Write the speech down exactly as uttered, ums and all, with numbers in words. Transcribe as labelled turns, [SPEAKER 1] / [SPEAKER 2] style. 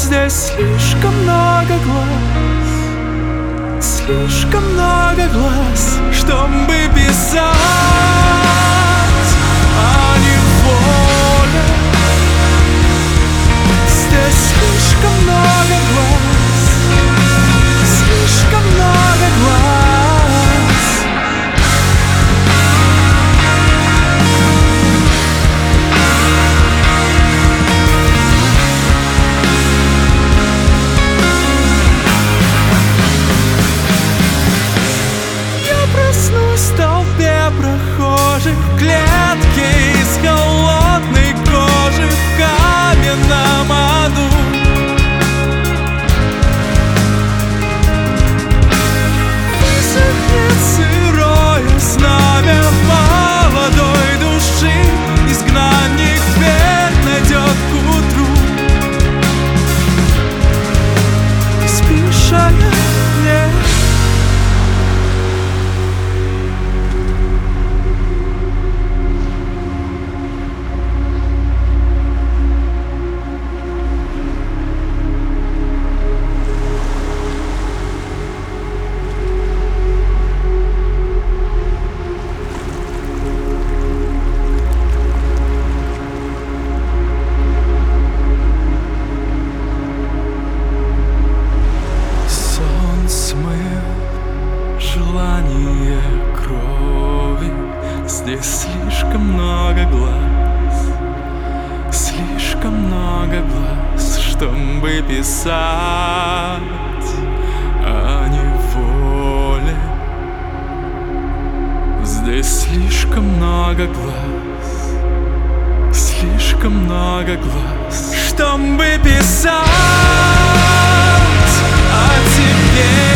[SPEAKER 1] Здесь слишком много глаз, слишком много глаз, чтобы писать, а не воля. Здесь слишком много глаз, слишком много глаз. В толпе прохожих, клетки из холодной кожи в каменном аду. Высохнет сырое знамя молодой души, изгнанник дверь найдет к утру. Ты спишь, а я нет. Желание крови. Здесь слишком много глаз, слишком много глаз, чтобы писать, а не воля. Здесь слишком много глаз, слишком много глаз, чтобы писать о тебе.